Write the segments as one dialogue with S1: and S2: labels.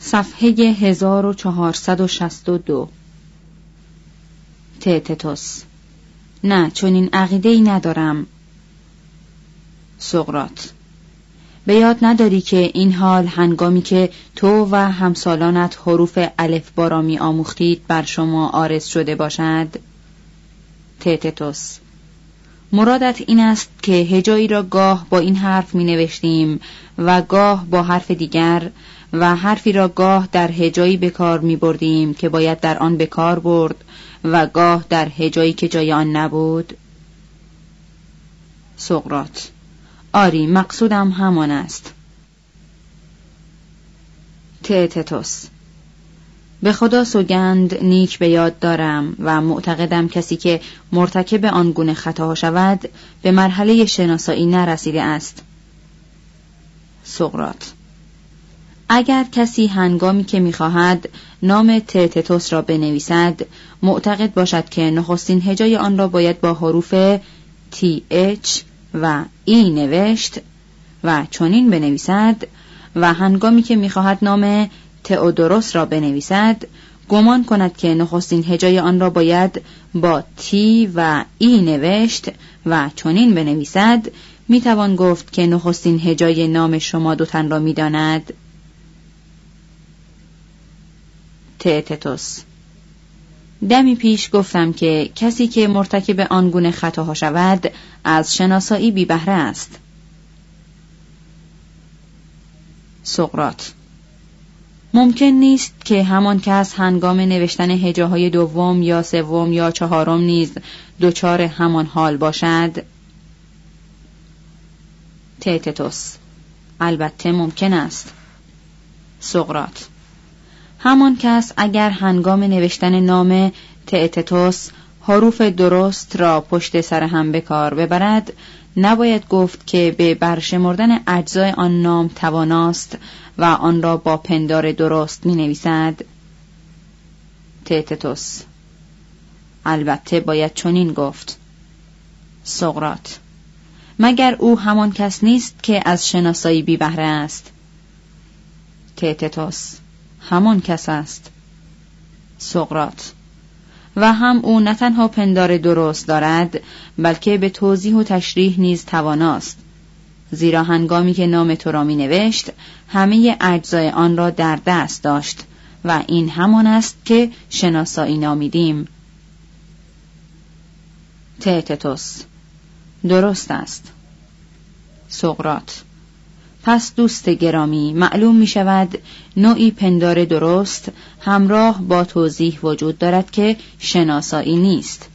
S1: صفحه 1462. تئتتوس: نه، چون این عقیده‌ای ندارم. سقراط: به یاد نداری که این حال هنگامی که تو و همسالانت حروف الفبا را می آموختید بر شما عارض شده باشد؟ تئتتوس: مرادت این است که هجایی را گاه با این حرف می نوشتیم و گاه با حرف دیگر و حرفی را گاه در هجایی به کار می بردیم که باید در آن به کار برد و گاه در هجایی که جای آن نبود؟ سقراط: آری، مقصودم همان است. تئتتوس: به خدا سوگند نیک به یاد دارم و معتقدم کسی که مرتکب آنگونه خطاها شود به مرحله شناسایی نرسیده است. سقراط: اگر کسی هنگامی که می‌خواهد نام تئتتوس را بنویسد معتقد باشد که نخستین هجای آن را باید با حروف TH و E نوشت و چنین بنویسد و هنگامی که می‌خواهد نام تئودوروس را بنویسد گمان کند که نخستین هجای آن را باید با T و E نوشت و چنین بنویسد، میتوان گفت که نخستین هجای نام شما دو تن را میداند. تئتتوس: دمی پیش گفتم که کسی که مرتکب آنگونه خطاها شود از شناسایی بی بهره است. سقراط: ممکن نیست که همان کس هنگام نوشتن هجاهای دوم یا سوم یا چهارم نیز دچار همان حال باشد؟ تئتتوس: البته ممکن است. سقراط: همان کس اگر هنگام نوشتن نام تئتتوس حروف درست را پشت سر هم به کار ببرد، نباید گفت که به برشمردن اجزای آن نام تواناست و آن را با پندار درست می نویسد. تئتتوس: البته باید چنین گفت. سقراط: مگر او همان کس نیست که از شناسایی بی بهره است؟ تئتتوس: همان کس است. سقراط: و هم او نه تنها پندار درست دارد بلکه به توضیح و تشریح نیز تواناست، زیرا هنگامی که نام تو را می نوشت همه اجزای آن را در دست داشت و این همان است که شناسایی نامیدیم. تئتتوس: درست است. سقراط: پس دوست گرامی، معلوم می شود نوعی پندار درست همراه با توضیح وجود دارد که شناسایی نیست.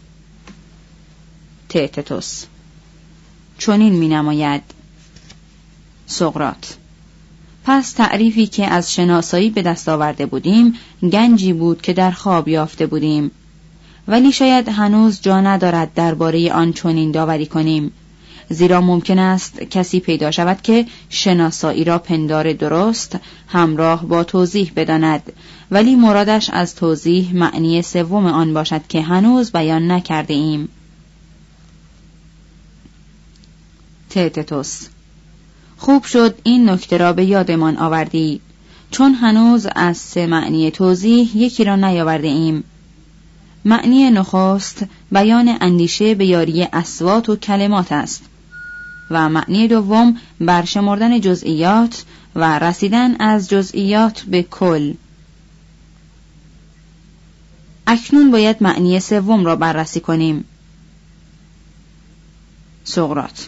S1: تئتتوس: چنین می نماید. سقراط: پس تعریفی که از شناسایی به دست آورده بودیم گنجی بود که در خواب یافته بودیم، ولی شاید هنوز جا ندارد درباره آن چنین داوری کنیم، زیرا ممکن است کسی پیدا شود که شناسایی را پندار درست همراه با توضیح بداند، ولی مرادش از توضیح معنی سوم آن باشد که هنوز بیان نکرده ایم. تئتتوس: خوب شد این نکته را به یادمان آوردی، چون هنوز از سه معنی توضیح یکی را نیاورده ایم. معنی نخست بیان اندیشه به یاری اصوات و کلمات است و معنی دوم برشمردن جزئیات و رسیدن از جزئیات به کل. اکنون باید معنی سوم را بررسی کنیم. سقراط: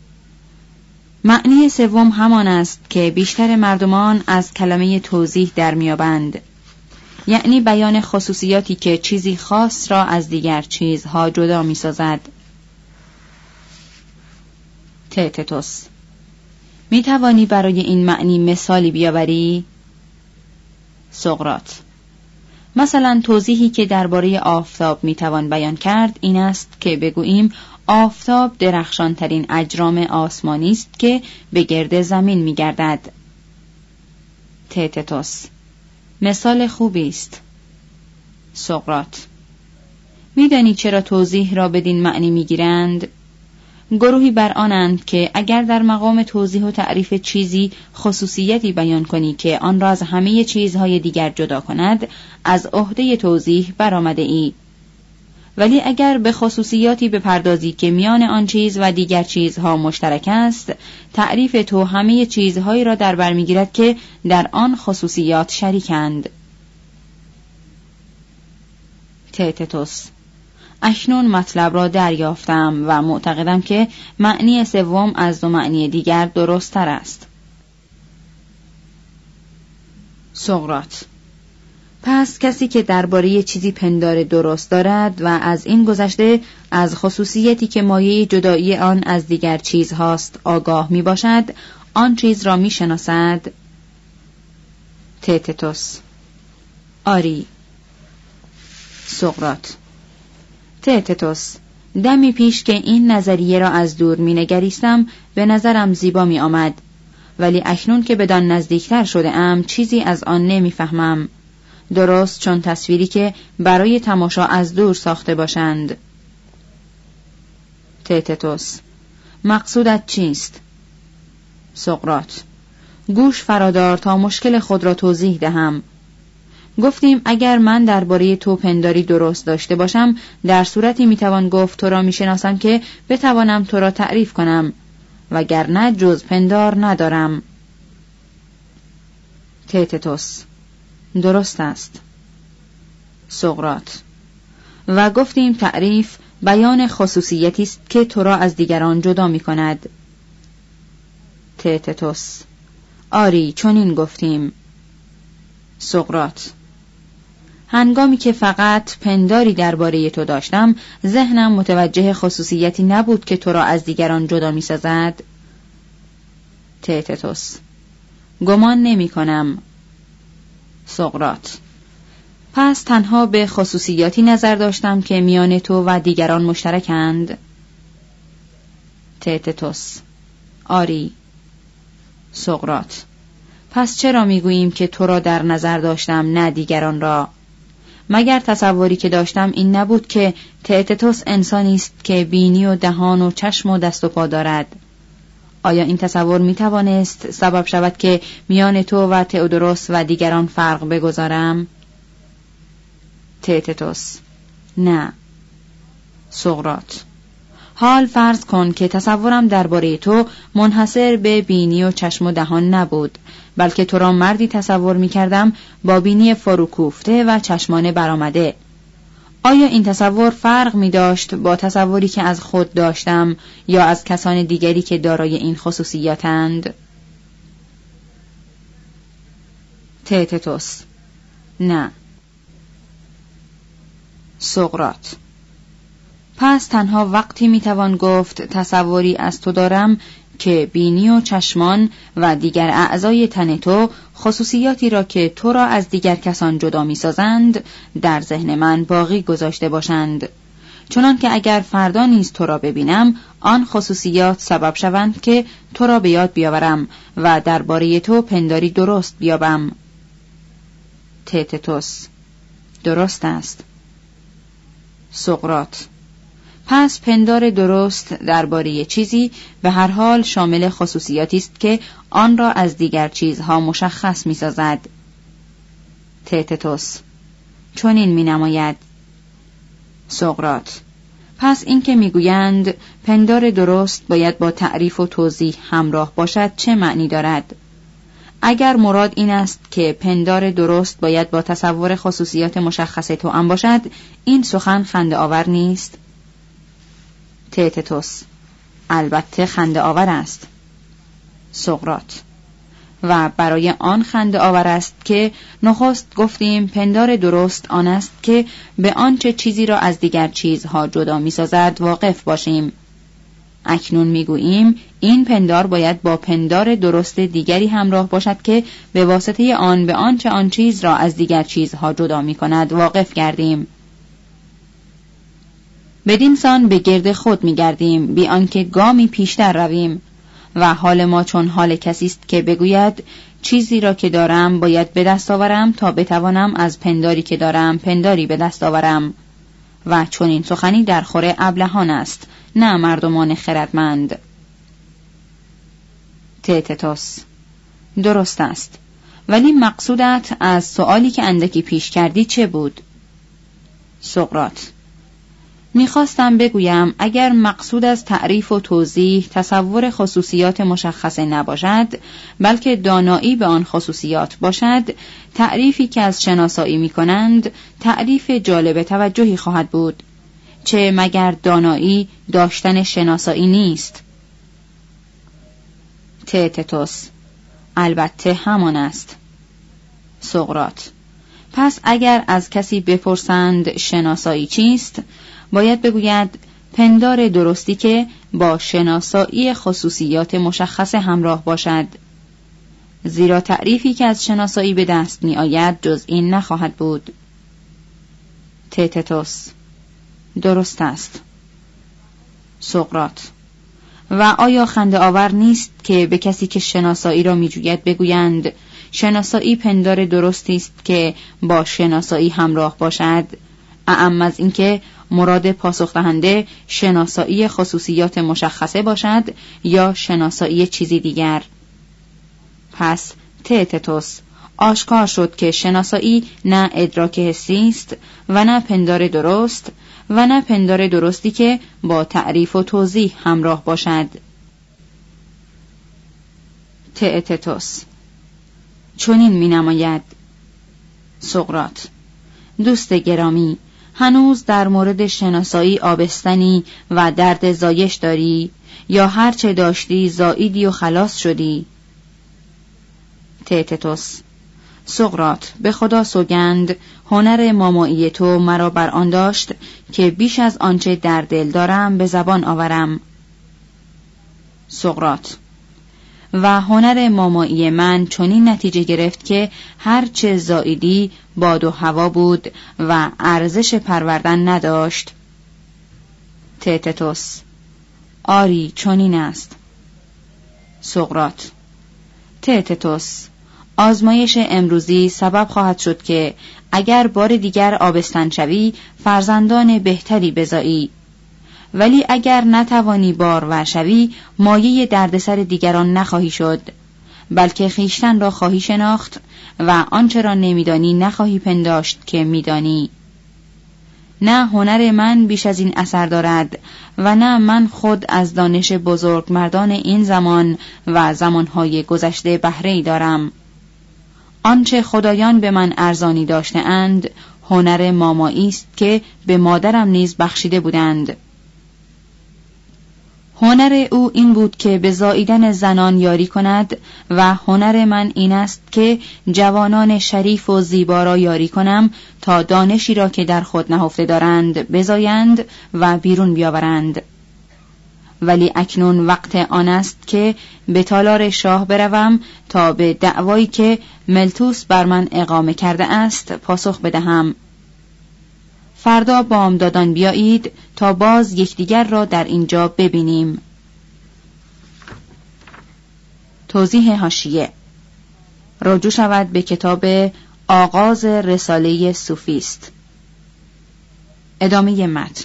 S1: معنی سوم همان است که بیشتر مردمان از کلمه توضیح در میابند، یعنی بیان خصوصیاتی که چیزی خاص را از دیگر چیزها جدا می سازد. تئتتوس: می توانی برای این معنی مثالی بیاوری؟ سقراط: مثلا توضیحی که درباره آفتاب می توان بیان کرد این است که بگوییم آفتاب درخشانترین اجرام آسمانی است که به گرد زمین می گردد. تئتتوس: مثال خوبی است. سقراط: میدانی چرا توضیح را بدین معنی میگیرند؟ گروهی بر آنند که اگر در مقام توضیح و تعریف چیزی خصوصیتی بیان کنی که آن را از همه چیزهای دیگر جدا کند، از عهده توضیح برآمده ای. ولی اگر به خصوصیاتی بپردازی که میان آن چیز و دیگر چیزها مشترک است، تعریف تو همه چیزهایی را در بر میگیرد که در آن خصوصیات شریکند. تئتتوس: اکنون مطلب را دریافتم و معتقدم که معنی سوم از دو معنی دیگر درست تر است. سقراط: پس کسی که درباره چیزی پندار درست دارد و از این گذشته از خصوصیتی که مایه جدایی آن از دیگر چیز هاست آگاه می باشد، آن چیز را می شناسد؟ تئتتوس: آری. سقراط: تئتتوس، دمی پیش که این نظریه را از دور می نگریستم به نظرم زیبا می آمد، ولی اکنون که بدان نزدیکتر شده ام چیزی از آن نمی فهمم، درست چون تصویری که برای تماشا از دور ساخته باشند. تئتتوس: مقصودت چیست؟ سقراط: گوش فرادار تا مشکل خود را توضیح دهم. گفتیم اگر من درباره تو پنداری درست داشته باشم، در صورتی میتوان گفت تو را میشناسم که بتوانم تو را تعریف کنم، وگرنه جز پندار ندارم. تئتتوس: درست است. سقراط: و گفتیم تعریف بیان خصوصیتی است که تو را از دیگران جدا می کند. تئتتوس: آری، چنین گفتیم. سقراط: هنگامی که فقط پنداری درباره تو داشتم، ذهنم متوجه خصوصیتی نبود که تو را از دیگران جدا می سازد. تئتتوس: گمان نمی کنم. سقراط: پس تنها به خصوصیاتی نظر داشتم که میان تو و دیگران مشترکند. تئتتوس: آری. سقراط: پس چرا میگوییم که تو را در نظر داشتم نه دیگران را؟ مگر تصوری که داشتم این نبود که تئتتوس انسانی است که بینی و دهان و چشم و دست و پا دارد؟ آیا این تصور میتوانست سبب شود که میان تو و تئودوروس و دیگران فرق بگذارم؟ تئتتوس: نه. سقراط: حال فرض کن که تصورم درباره تو منحصر به بینی و چشم و دهان نبود، بلکه تو را مردی تصور می‌کردم با بینی فروکوفته و چشمان برآمده. آیا این تصور فرق می‌داشت با تصوری که از خود داشتم یا از کسان دیگری که دارای این خصوصیاتند؟ تئتتوس: نه. سقراط: پس تنها وقتی میتوان گفت تصوری از تو دارم که بینی و چشمان و دیگر اعضای تن تو خصوصیاتی را که تو را از دیگر کسان جدا میسازند در ذهن من باقی گذاشته باشند، چنان که اگر فردا نیز تو را ببینم آن خصوصیات سبب شوند که تو را به یاد بیاورم و درباره تو پنداری درست بیابم. تئتتوس: درست است. سقراط: پس پندار درست درباره چیزی به هر حال شامل خصوصیاتی است که آن را از دیگر چیزها مشخص می‌سازد. تئتتوس: چنین می‌نماید. سقراط: پس این که می‌گویند پندار درست باید با تعریف و توضیح همراه باشد چه معنی دارد؟ اگر مراد این است که پندار درست باید با تصور خصوصیات مشخص توأم باشد، این سخن خنده آور نیست؟ تئتتوس: البته خنده آور است. سقراط: و برای آن خنده آور است که نخست گفتیم پندار درست آن است که به آنچه چیزی را از دیگر چیزها جدا می‌سازد واقف باشیم. اکنون میگوییم این پندار باید با پندار درست دیگری همراه باشد که به واسطه آن به آنچه آن چیز را از دیگر چیزها جدا می‌کند واقف گردیم. بدین سان به گرد خود می‌گردیم بی آنکه گامی پیشتر رویم و حال ما چون حال کسی است که بگوید چیزی را که دارم باید به دست آورم تا بتوانم از پنداری که دارم پنداری به دست آورم، و چون این سخنی در خور ابلهان است نه مردمان خردمند. تئتتوس: درست است، ولی مقصودت از سؤالی که اندکی پیش کردی چه بود؟ سقراط: میخواستم بگویم اگر مقصود از تعریف و توضیح تصور خصوصیات مشخصه نباشد، بلکه دانایی به آن خصوصیات باشد، تعریفی که از شناسایی میکنند تعریف جالب توجهی خواهد بود. چه مگر دانایی داشتن شناسایی نیست؟ تئتتوس: البته همان است. سقراط: پس اگر از کسی بپرسند شناسایی چیست، باید بگوید پندار درستی که با شناسایی خصوصیات مشخصه همراه باشد، زیرا تعریفی که از شناسایی به دست می آید جز این نخواهد بود. تئتتوس: درست است. سقراط: و آیا خنده آور نیست که به کسی که شناسایی را می جوید بگویند شناسایی پندار درستی است که با شناسایی همراه باشد، اعم از اینکه مراد پاسخ دهنده شناسایی خصوصیات مشخصه باشد یا شناسایی چیزی دیگر؟ پس تئتتوس، آشکار شد که شناسایی نه ادراک حسی است و نه پندار درست و نه پندار درستی که با تعریف و توضیح همراه باشد. تئتتوس: چنین می نماید. سقراط: دوست گرامی، هنوز در مورد شناسایی آبستنی و درد زایش داری یا هرچه داشتی زاییدی و خلاص شدی؟ تئتتوس: سقراط، به خدا سوگند هنر مامایی تو مرا بر آن داشت که بیش از آنچه در دل دارم به زبان آورم. سقراط: و هنر مامایی من چنین نتیجه گرفت که هرچه زائیدی باد و هوا بود و ارزش پروردن نداشت. تئتتوس: آری چنین است. سقراط: تئتتوس، آزمایش امروزی سبب خواهد شد که اگر بار دیگر آبستن شوی فرزندان بهتری بزایی، ولی اگر نتوانی بارور شوی مایه دردسر دیگران نخواهی شد، بلکه خیشتن را خواهی شناخت و آنچه را نمیدانی نخواهی پنداشت که میدانی. نه هنر من بیش از این اثر دارد و نه من خود از دانش بزرگ مردان این زمان و زمانهای گذشته بهره‌ای دارم. آنچه خدایان به من ارزانی داشته اند هنر مامایی است که به مادرم نیز بخشیده بودند. هنر او این بود که به زاییدن زنان یاری کند و هنر من این است که جوانان شریف و زیبا را یاری کنم تا دانشی را که در خود نهفته دارند بزایند و بیرون بیاورند. ولی اکنون وقت آن است که به تالار شاه بروم تا به دعوایی که ملتوس بر من اقامه کرده است پاسخ بدهم. فردا بامدادان بیایید تا باز یکدیگر را در اینجا ببینیم. توضیح حاشیه: رجوع شود به کتاب آغاز رساله سوفیست. ادامه متن.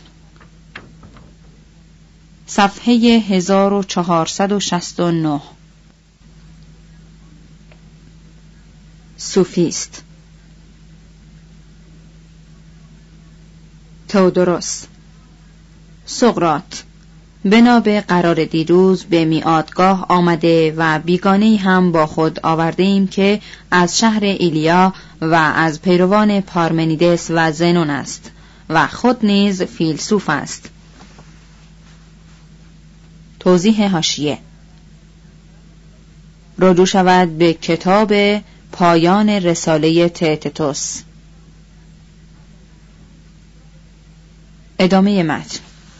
S1: صفحه 1469. سوفیست. تئودوروس. سقراط: بنا به قرار دیروز به میعادگاه آمده و بیگانه‌ای هم با خود آورده ایم که از شهر ایلیا و از پیروان پارمنیدس و زنون است و خود نیز فیلسوف است. توضیح حاشیه: رجوع شود به کتاب پایان رساله تئتتوس. ادامه متن.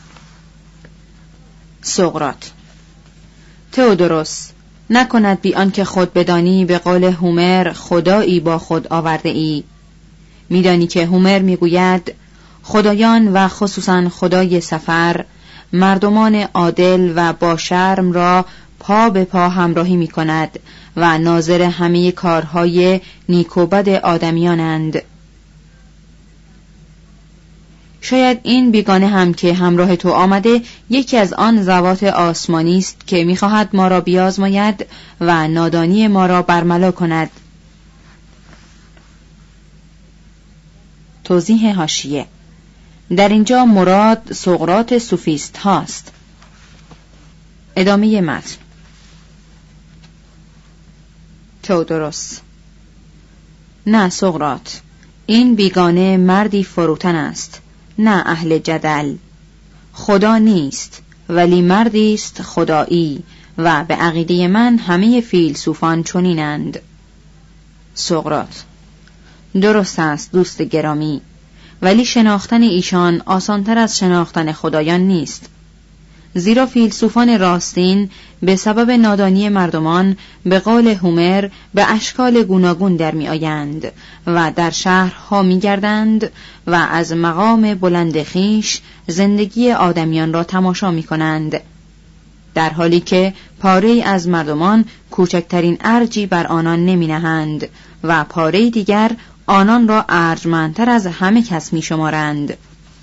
S1: سقراط: تئودوروس، نکند بی آنکه خود بدانی به قول هومر خدایی با خود آورده ای. میدانی که هومر میگوید خدایان و خصوصا خدای سفر مردمان عادل و با شرم را پا به پا همراهی می کند و ناظر همه کارهای نیک و بد آدمیانند. شاید این بیگانه هم که همراه تو آمده یکی از آن ذوات آسمانی است که می‌خواهد ما را بیازماید و نادانی ما را برملا کند. توضیح حاشیه: در اینجا مراد سقراط سوفیست هاست. ادامه متن. تئودوروس: نه سقراط، این بیگانه مردی فروتن است، نه اهل جدل. خدا نیست ولی مردی است خدایی و به عقیده من همه فیلسوفان چنینند. سقراط: درست است دوست گرامی، ولی شناختن ایشان آسانتر از شناختن خدایان نیست، زیرا فیلسوفان راستین به سبب نادانی مردمان به قول هومر به اشکال گوناگون در می آیند و در شهرها می گردند و از مقام بلند خویش زندگی آدمیان را تماشا می کنند، در حالی که پاره از مردمان کوچکترین ارجی بر آنان نمی نهند و پاره دیگر آنان را ارجمندتر از همه کس می شمارند.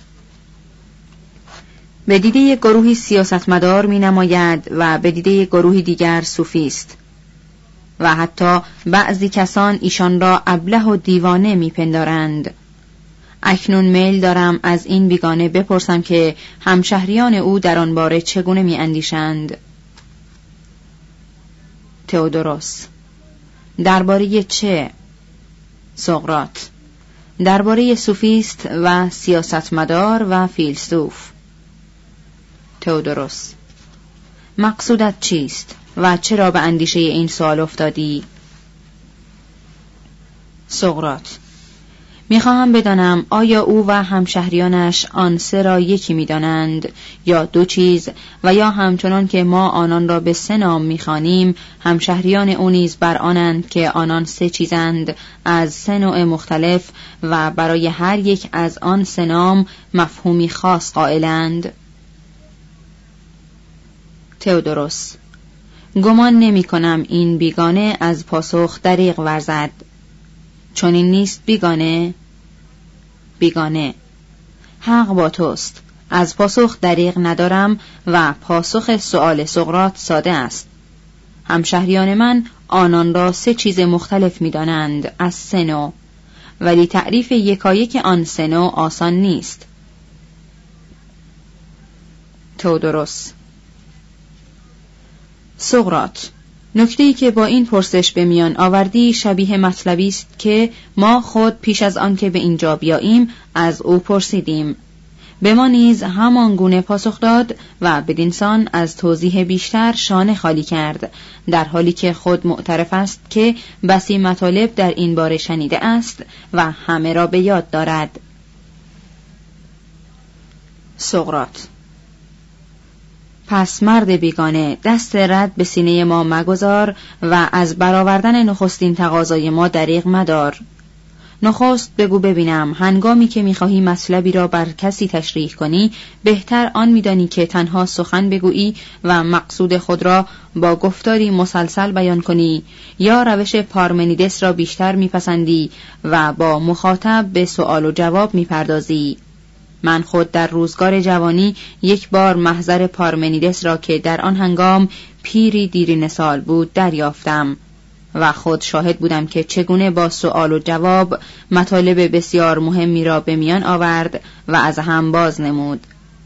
S1: به دیده گروهی سیاستمدار می نماید و به دیده گروهی دیگر صوفیست و حتی بعضی کسان ایشان را ابله و دیوانه می پندارند. اکنون میل دارم از این بیگانه بپرسم که همشهریان او در آن باره چگونه می اندیشند. تئودوروس: درباره چه؟ سقراط: درباره سوفیست و سیاستمدار و فیلسوف. تئودوروس: مقصودت چیست و چرا به اندیشه این سوال افتادی؟ سقراط: میخواهم بدانم آیا او و همشهریانش آن سه را یکی میدانند یا دو چیز، و یا همچنان که ما آنان را به سه نام میخوانیم همشهریان او نیز بر آنند که آنان سه چیزند از سه نوع مختلف و برای هر یک از آن سه نام مفهومی خاص قائلند. تئودوروس: گمان نمی کنم این بیگانه از پاسخ دریغ ورزد. چون این نیست بیگانه؟ بیگانه: حق با توست، از پاسخ دریغ ندارم و پاسخ سؤال سقراط ساده است. همشهریان من آنان را سه چیز مختلف می دانند از سه نوع، ولی تعریف یکایک آن سه نوع آسان نیست. تئودوروس: سقراط، نکته‌ای که با این پرسش به میان آوردی شبیه مطلبی است که ما خود پیش از آن که به اینجا بیاییم از او پرسیدیم. به ما نیز همان گونه پاسخ داد و بدینسان از توضیح بیشتر شانه خالی کرد، در حالی که خود معترف است که بسی مطالب در این باره شنیده است و همه را به یاد دارد. سقراط: پس مرد بیگانه دست رد به سینه ما مگذار و از برآوردن نخستین تقاضای ما دریغ مدار. نخست بگو ببینم، هنگامی که می‌خواهی مطلبی را بر کسی تشریح کنی بهتر آن می‌دانی که تنها سخن بگویی و مقصود خود را با گفتاری مسلسل بیان کنی، یا روش پارمنیدس را بیشتر می‌پسندی و با مخاطب به سؤال و جواب می‌پردازی؟ من خود در روزگار جوانی یک بار محضر پارمنیدس را که در آن هنگام پیری دیرینه سال بود دریافتم و خود شاهد بودم که چگونه با سؤال و جواب مطالب بسیار مهمی را به میان آورد و از هم باز نمود.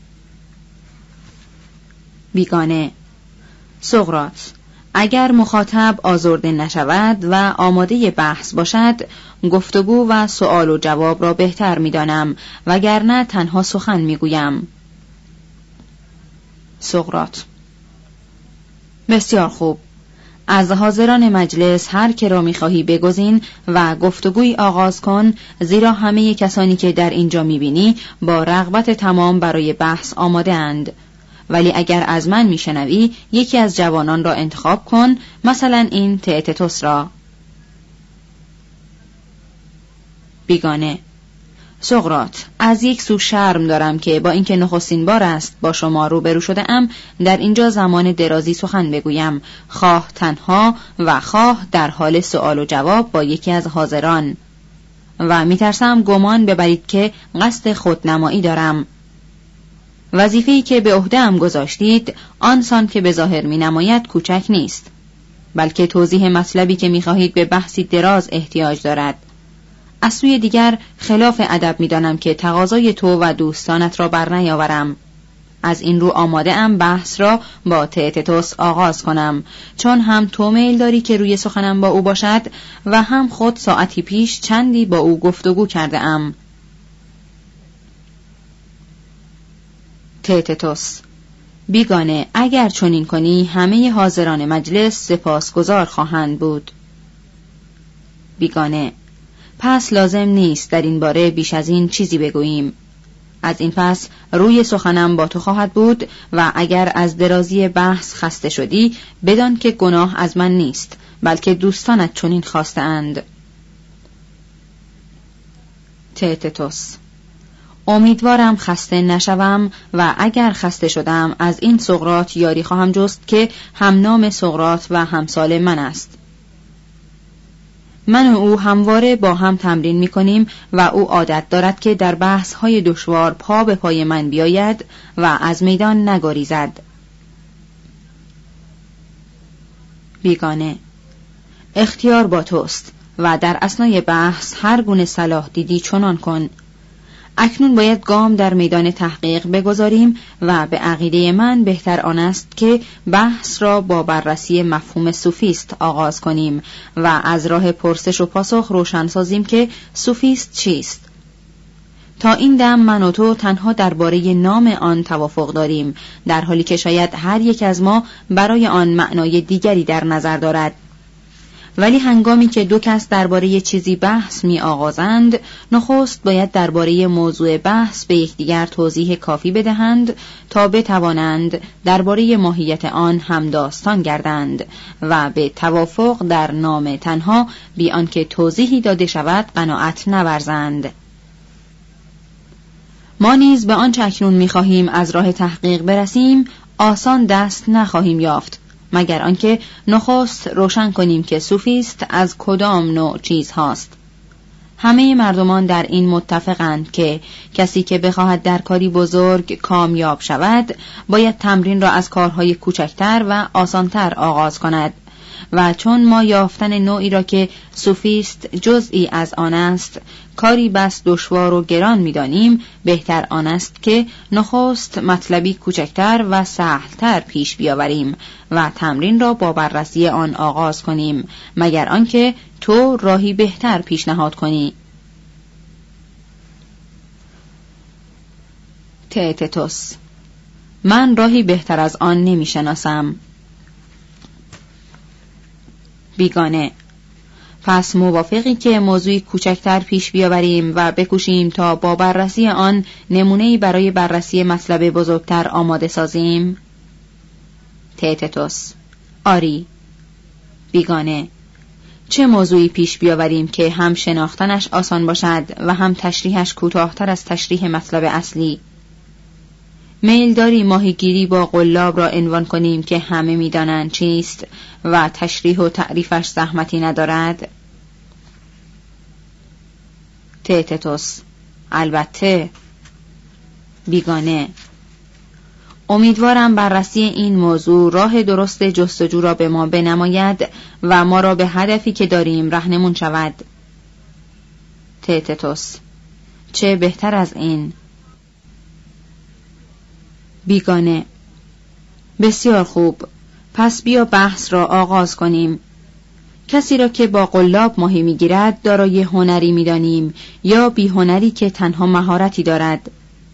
S1: بیگانه: سقراط، اگر مخاطب آزرده نشود و آماده بحث باشد گفتگو و سؤال و جواب را بهتر می‌دانم، وگرنه تنها سخن می‌گویم. سقراط: بسیار خوب، از حاضران مجلس هر که را می‌خواهی بگزین و گفتگوی آغاز کن، زیرا همه کسانی که در اینجا می‌بینی با رغبت تمام برای بحث آماده اند. ولی اگر از من میشنوی یکی از جوانان را انتخاب کن، مثلا این تئتتوس را. بیگانه: سقراط، از یک سو شرم دارم که با اینکه نخستین بار است با شما روبرو شده ام در اینجا زمان درازی سخن بگویم، خواه تنها و خواه در حال سؤال و جواب با یکی از حاضران، و میترسم گمان ببرید که قصد خودنمایی دارم. وظیفه‌ای که به عهده‌ام گذاشتید آنسان که به ظاهر مینماید کوچک نیست، بلکه توضیح مطلبی که میخواهید به بحثی دراز احتیاج دارد. از سوی دیگر خلاف ادب میدانم که تقاضای تو و دوستانت را بر نیاورم. از این رو آماده ام بحث را با تئتتوس آغاز کنم، چون هم تو میل داری که روی سخنم با او باشد و هم خود ساعتی پیش چندی با او گفتگو کرده ام. تئتتوس: بیگانه اگر چنین کنی همه حاضران مجلس سپاسگزار خواهند بود. بیگانه: پس لازم نیست در این باره بیش از این چیزی بگوییم. از این پس روی سخنم با تو خواهد بود و اگر از درازی بحث خسته شدی بدان که گناه از من نیست، بلکه دوستانت چنین خواسته‌اند. تئتتوس: امیدوارم خسته نشوم و اگر خسته شدم از این سقراط یاری خواهم جست که هم نام سقراط و همسال من است. من و او همواره با هم تمرین می‌کنیم و او عادت دارد که در بحث‌های دشوار پا به پای من بیاید و از میدان نگریزد. بیگانه: اختیار با توست و در اثنای بحث هر گونه صلاح دیدی چنان کن. اکنون باید گام در میدان تحقیق بگذاریم و به عقیده من بهتر آن است که بحث را با بررسی مفهوم سوفیست آغاز کنیم و از راه پرسش و پاسخ روشن سازیم که سوفیست چیست. تا این دم من و تو تنها درباره نام آن توافق داریم، در حالی که شاید هر یک از ما برای آن معنای دیگری در نظر دارد. ولی هنگامی که دو کس درباره چیزی بحث می آغازند، نخست باید درباره موضوع بحث به یکدیگر توضیح کافی بدهند تا بتوانند درباره ماهیت آن همداستان گردند و به توافق در نام تنها بی آنکه توضیحی داده شود قناعت نورزند. ما نیز به آنچه اکنون می‌خواهیم از راه تحقیق برسیم آسان دست نخواهیم یافت، مگر آنکه نخست روشن کنیم که سوفیست از کدام نوع چیز هاست. همه مردمان در این متفقند که کسی که بخواهد در کاری بزرگ کامیاب شود باید تمرین را از کارهای کوچکتر و آسانتر آغاز کند و چون ما یافتن نوعی را که سوفیست جزئی از آن است کاری بس دشوار و گران می‌دانیم، بهتر آن است که نخست مطلبی کوچکتر و سهل‌تر پیش بیاوریم و تمرین را با بررسی آن آغاز کنیم، مگر آنکه تو راهی بهتر پیشنهاد کنی. تئتتوس: من راهی بهتر از آن نمی‌شناسم. بیگانه: پس موافقی که موضوعی کوچکتر پیش بیاوریم و بکوشیم تا با بررسی آن نمونه‌ای برای بررسی مطلب بزرگتر آماده سازیم؟ تئتتوس: آری. بیگانه: چه موضوعی پیش بیاوریم که هم شناختنش آسان باشد و هم تشریحش کوتاه‌تر از تشریح مطلب اصلی؟ میل داری ماهیگیری با قلاب را عنوان کنیم که همه می‌دانند چیست و تشریح و تعریفش زحمتی ندارد؟ تئتتوس: البته. بیگانه: امیدوارم بررسی این موضوع راه درست جستجو را به ما بنماید و ما را به هدفی که داریم رهنمون شود. تئتتوس: چه بهتر از این؟ بیگانه: بسیار خوب، پس بیا بحث را آغاز کنیم. کسی را که با قلاب ماهی میگیرد دارای هنری میدانیم یا بی هنری که تنها مهارتی دارد؟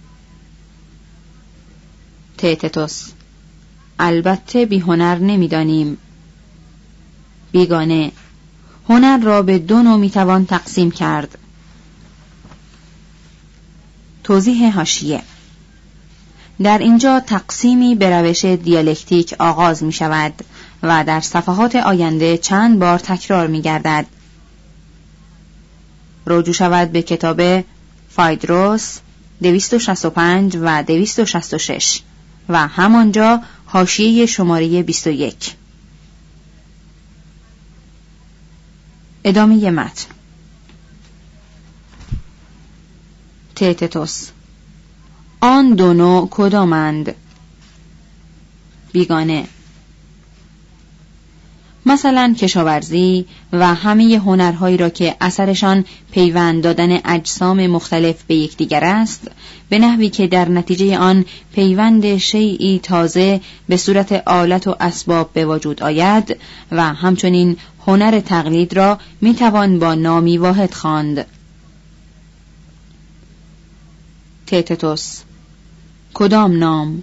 S1: تئتتوس: البته بی هنر نمیدانیم. بیگانه: هنر را به دو نوع میتوان تقسیم کرد. توضیح حاشیه: در اینجا تقسیمی به روش دیالکتیک آغاز می شود و در صفحات آینده چند بار تکرار می گردد. رجوع شود به کتاب فایدروس 265 و 266 و همانجا حاشیه شماره 21. ادامه متن. تئتتوس: آن دو نوع کدامند؟ بیگانه: مثلا کشاورزی و همه هنرهایی را که اثرشان پیوند دادن اجسام مختلف به یکدیگر است، به نحوی که در نتیجه آن پیوند شیئی تازه به صورت آلت و اسباب به وجود آید، و همچنین هنر تقلید را میتوان با نامی واحد خواند. تئتتوس: کدام نام؟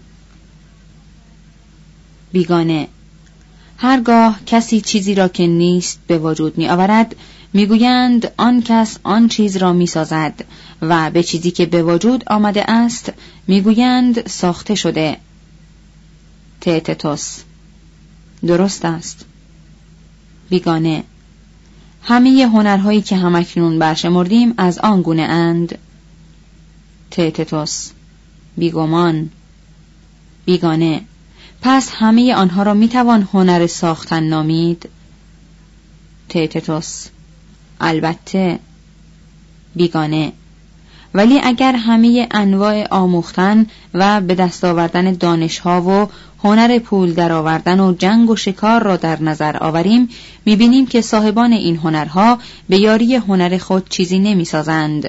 S1: بیگانه: هرگاه کسی چیزی را که نیست به وجود می آورد، می گویند آن کس آن چیز را می سازد، و به چیزی که به وجود آمده است می گویند ساخته شده. تئتتوس: درست است. بیگانه: همه هنرهایی که همکنون برشمردیم از آن گونه اند؟ تئتتوس: بیگمان. بیگانه: پس همه آنها را میتوان هنر ساختن نامید؟ تئتتوس: البته. بیگانه: ولی اگر همه انواع آموختن و به دست آوردن دانش‌ها و هنر پول درآوردن و جنگ و شکار را در نظر آوریم، می‌بینیم که صاحبان این هنرها به یاری هنر خود چیزی نمی‌سازند،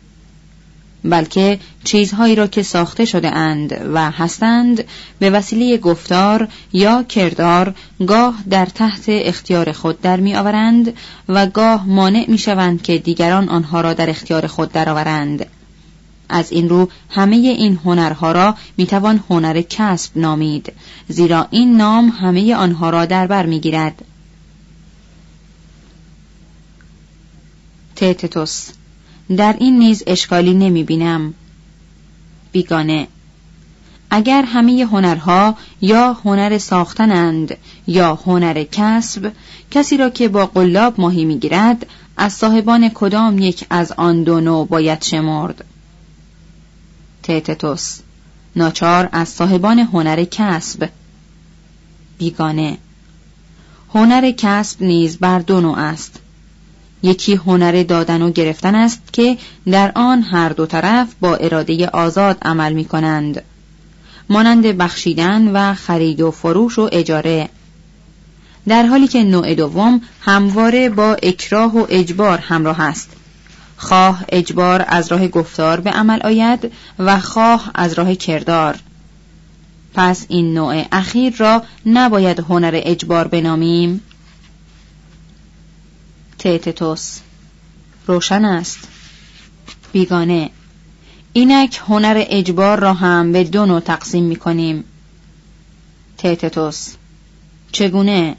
S1: بلکه چیزهایی را که ساخته شده اند و هستند به وسیله گفتار یا کردار گاه در تحت اختیار خود در می آورند و گاه مانع می شوند که دیگران آنها را در اختیار خود درآورند. از این رو همه این هنرها را می توان هنر کسب نامید، زیرا این نام همه آنها را در بر می گیرد. تئتتوس: در این نیز اشکالی نمی بینم. بیگانه: اگر همه هنرها یا هنر ساختنند یا هنر کسب، کسی را که با قلاب ماهی می گیرد از صاحبان کدام یک از آن دو نوع باید شمرد؟ تئتتوس: ناچار از صاحبان هنر کسب. بیگانه: هنر کسب نیز بر دو نوع است. یکی هنر دادن و گرفتن است که در آن هر دو طرف با اراده آزاد عمل می کنند، مانند بخشیدن و خرید و فروش و اجاره، در حالی که نوع دوم همواره با اکراه و اجبار همراه است، خواه اجبار از راه گفتار به عمل آید و خواه از راه کردار. پس این نوع اخیر را نباید هنر اجبار بنامیم؟ تئتتوس: روشن است. بیگانه: اینک هنر اجبار را هم به دو نوع تقسیم می کنیم. تئتتوس: چگونه؟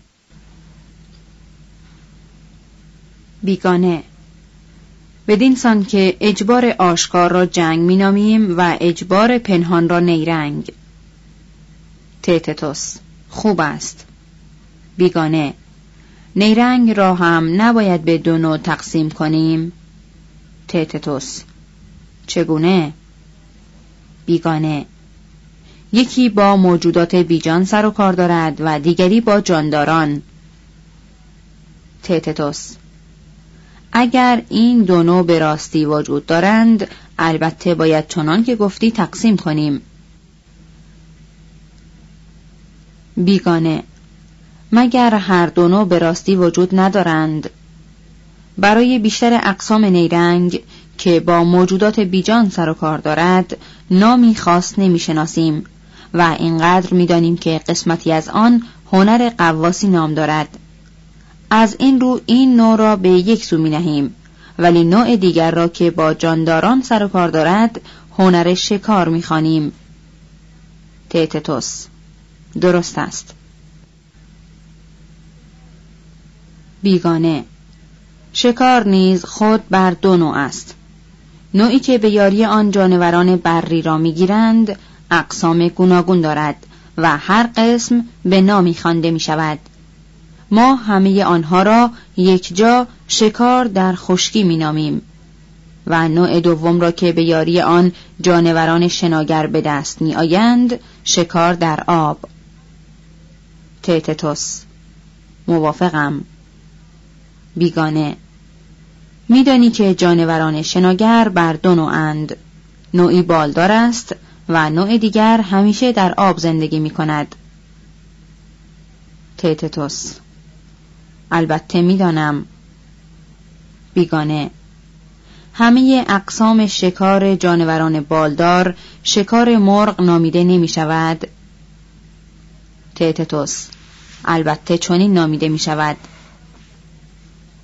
S1: بیگانه: بدین سان که اجبار آشکار را جنگ می نامیم و اجبار پنهان را نیرنگ. تئتتوس: خوب است. بیگانه: نیرنگ را هم نباید به دو نوع تقسیم کنیم؟ تئتتوس: چگونه؟ بیگانه: یکی با موجودات بیجان سر و کار دارد و دیگری با جانداران. تئتتوس: اگر این دو نوع به راستی وجود دارند، البته باید چنان که گفتی تقسیم کنیم. بیگانه: مگر هر دو نوع به راستی وجود ندارند؟ برای بیشتر اقسام نیرنگ که با موجودات بیجان سر و کار دارد نامی خاص نمی شناسیم و اینقدر می دانیم که قسمتی از آن هنر قواسی نام دارد. از این رو این نوع را به یک سو می نهیم، ولی نوع دیگر را که با جانداران سر و کار دارد هنر شکار می خوانیم. تئتتوس: درست است. بیگانه: شکار نیز خود بر دو نوع است. نوعی که به یاری آن جانوران بری را میگیرند اقسام گوناگون دارد و هر قسم به نامی خوانده می شود. ما همه آنها را یک جا شکار در خشکی می نامیم و نوع دوم را که به یاری آن جانوران شناگر به دست می آیند شکار در آب. تئتتوس: موافقم. بیگانه: می‌دانی که جانوران شناگر بر دو نوعند، نوعی بالدار است و نوع دیگر همیشه در آب زندگی می‌کند. تئتتوس: البته می‌دانم. بیگانه: همه اقسام شکار جانوران بالدار شکار مرغ نامیده نمی‌شود؟ تئتتوس: البته چنین نامیده می‌شود.